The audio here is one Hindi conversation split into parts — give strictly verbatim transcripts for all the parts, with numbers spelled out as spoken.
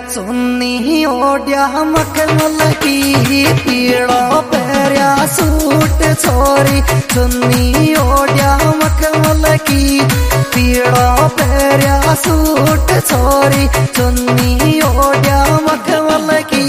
चुन्नी ओढ़िया मखमल की पीड़ो पैरिया सूट छोरी चुन्नी ओढ़िया मखमल की पीड़ो पैरिया सूट छोरी चुन्नी ओढ़िया मखमल की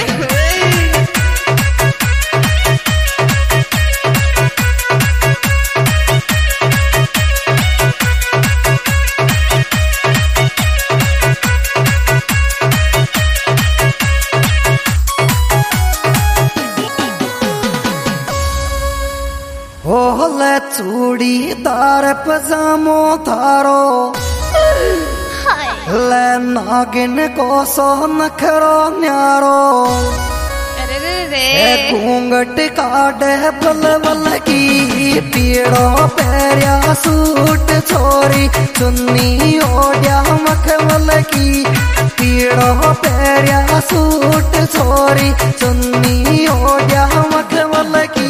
ओले चूड़ीदार पजामो थारो ले नागिन को सो नखरो न्यारो घूंघट काटे बल बल की पीड़ो पैरिया सूट छोरी चुन्नी ओढ़िया मखमल की पीड़ो पैरिया सूट छोरी चुन्नी ओढ़िया मखमल की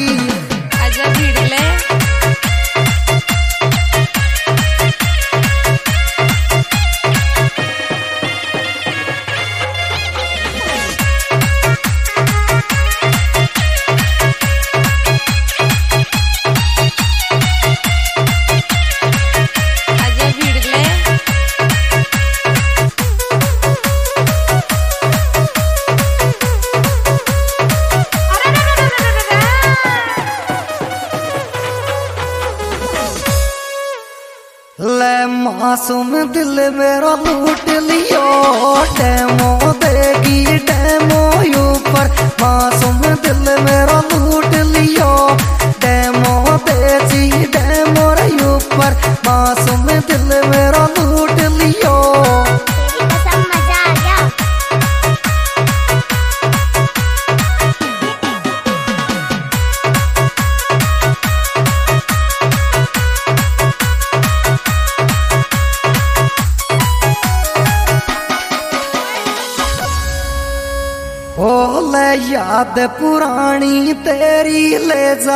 ले मासूम दिल मेरा लूट लियो डेमो देगी डेमो ऊपर मासूम दिल मेरा लूट लियो डेमो देगी डेमो ऊपर मासूम दिल मेरा लूट लियो ओले याद पुरानी तेरी ले जा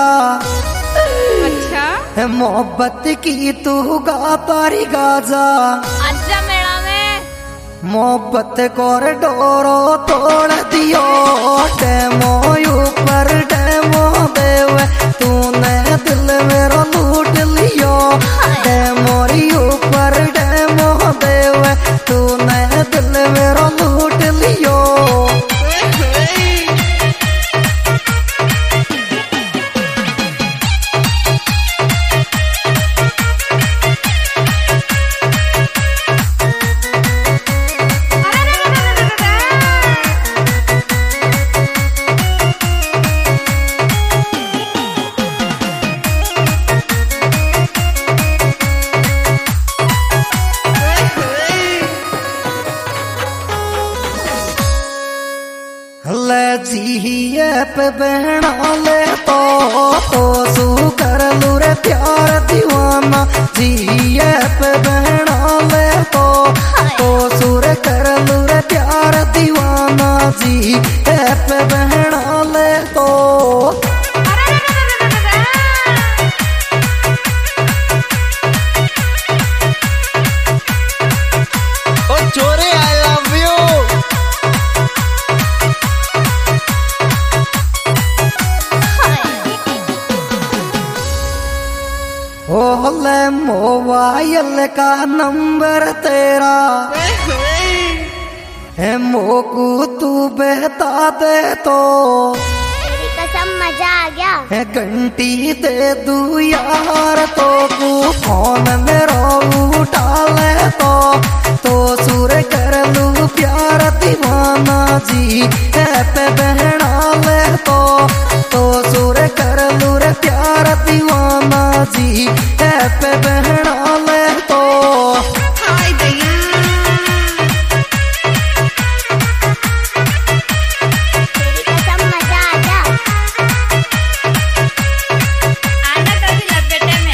अच्छा मोहब्बत की तू गा तारी गाजा अच्छा मेला में मोहब्बत कॉरिडोरो तोड़ दियो डेमो ऊपर डेमो देवे तूने दिल मेरा लूट लियो डेमो ऊपर डेमो देवे तूने दिल मेरा लूट लियो ले जिए पे बहना ले तो तो सू कर लू रे प्यार दीवाना जिए पे बहना ले तो तो सुर कर लू रे प्यार दीवाना जी पे बहना ले तो ओ चोरे आई लव यू ओले मोबाइल का नंबर तेरा है मोकू तू बहता दे तो तेरी कसम मजा आ गया है घंटी दे दू यार तो कू फोन मेरो उठा ले तो तो सुर कर लू प्यार दीवाना जी है पे बहना ले तो तो सुर कर लू रे प्यार दीवाना जी है पे बहना ले तो हाय दया तेरी कसम मजा आ गया आना तो भी लपेटे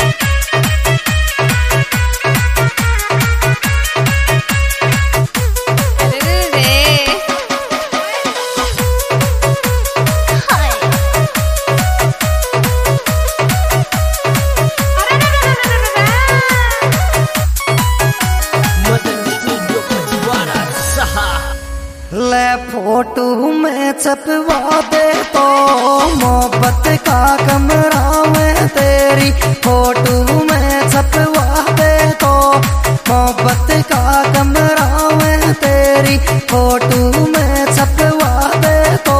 छपवा दे तो मोहब्बत का कमरा में तेरी फोटो में छपवा दे तो मोहब्बत का कमरा में तेरी फोटो में छपवा दे तो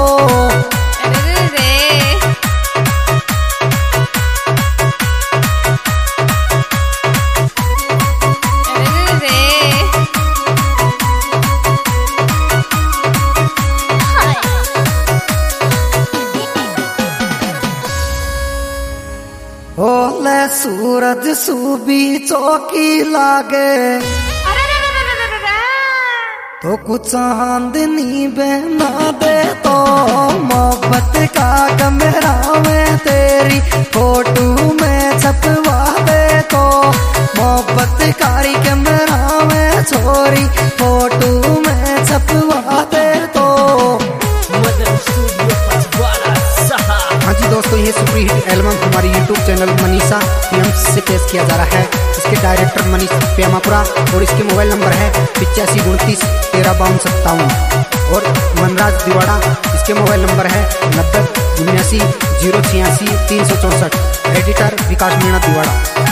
ओले सूरज सूबी चौकी लागे तो कुछ चांदनी बहना दे तो मोहब्बत का कमरा में तेरी फोटो में छपवा दे तो मोहब्बत कारी कमरा में छोरी फोटो में छपवा दे तो। हाँ जी दोस्तों, ये सुपर हिट एल्बम हमारे यूट्यूब चैनल मनीषा फिल्म्स से पेश किया जा रहा है। इसके डायरेक्टर मनीष प्यामापुरा और इसके मोबाइल नंबर है पिचासी उनतीस तेरह बावन सत्तावन और मनराज दिवाड़ा, इसके मोबाइल नंबर है नब्बे उन्यासी जीरो छियासी तीन सौ चौंसठ। एडिटर विकास मीणा दिवाड़ा।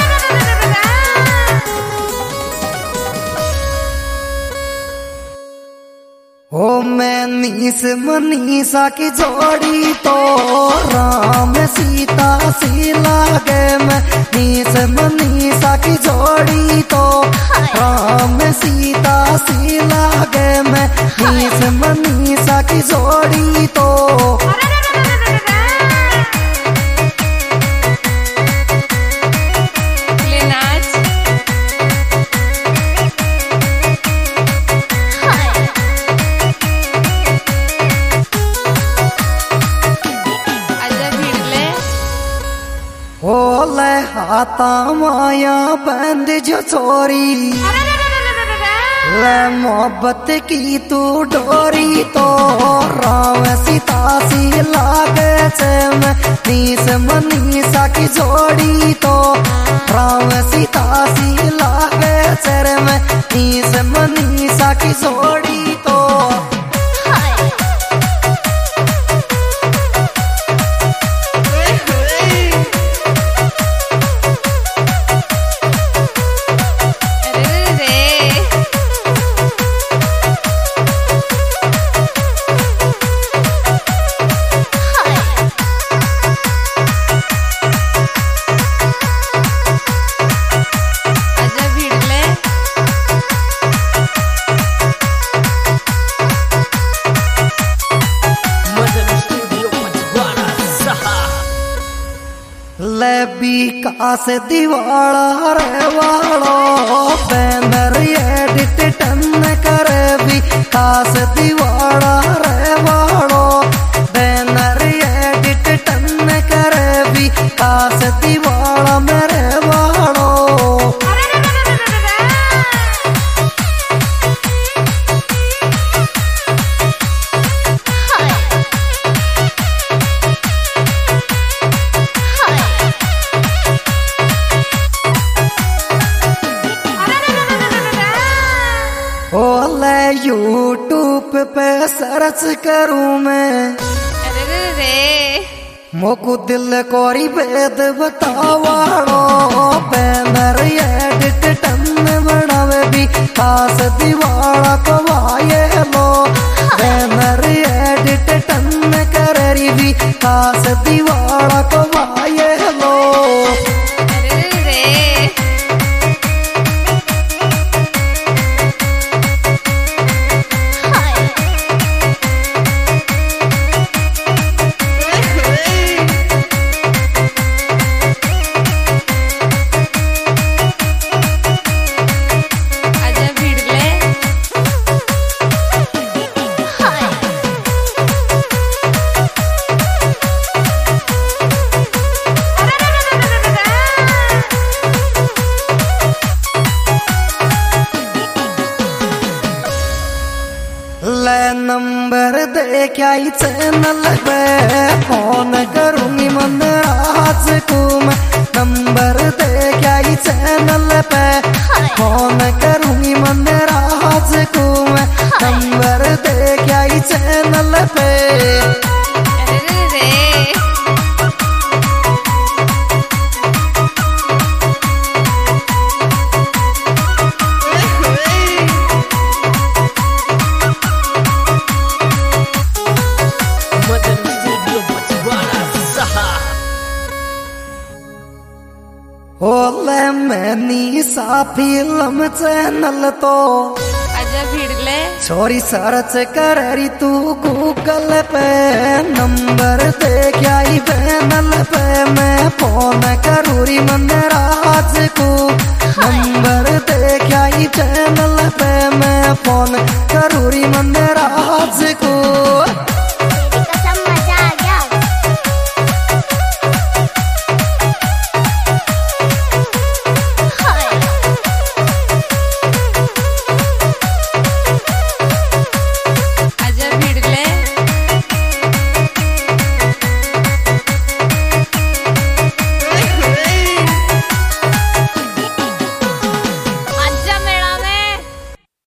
ओ मैं नीस मनीषा की जोड़ी तो राम सीता सी लागे, मैं नीस मनीषा की जोड़ी तो राम सीता सी लागे, मैं नीस मनीषा की जोड़ी तो। ओले हाथा माया बंद जो छोरी ले मोहब्बत की तू डोरी तो राम सीता सी लागे छे, मैं नीस मनीषा की जोड़ी तो राम सीता सी लागे छे रे, मैं नीस मनीषा की जोड़ी तो। विकास दिवाड़ा रे वाड़ो बैनर एडिट टन करे, विकास दिवाड़ा रे वाड़ो बैनर एडिट टन करे, विकास दिवाड़ा मेरे वाड़ो। ओले यूट्यूब पे सर्च करूं मैं, मोकू दिल कोरी भेद बतावाड़ो बैनर एडिट टन बनावे, विकास दिवाड़ा को वाये लो बैनर एडिट टन करे, विकास दिवाड़ा को वाये लो। नंबर दे क्या चैनल पे फोन करूंगी मनराज को मैं, नंबर दे क्या चैनल पे फोन करूंगी मनराज को मैं, नंबर दे क्या चैनल पे। ओले मैनी सा फिल्म चैनल तो आजा भिड़ले छोरी सर्च करी तू गूगल पे नंबर दे क्या पैनल पे मैं फोन करूरी मन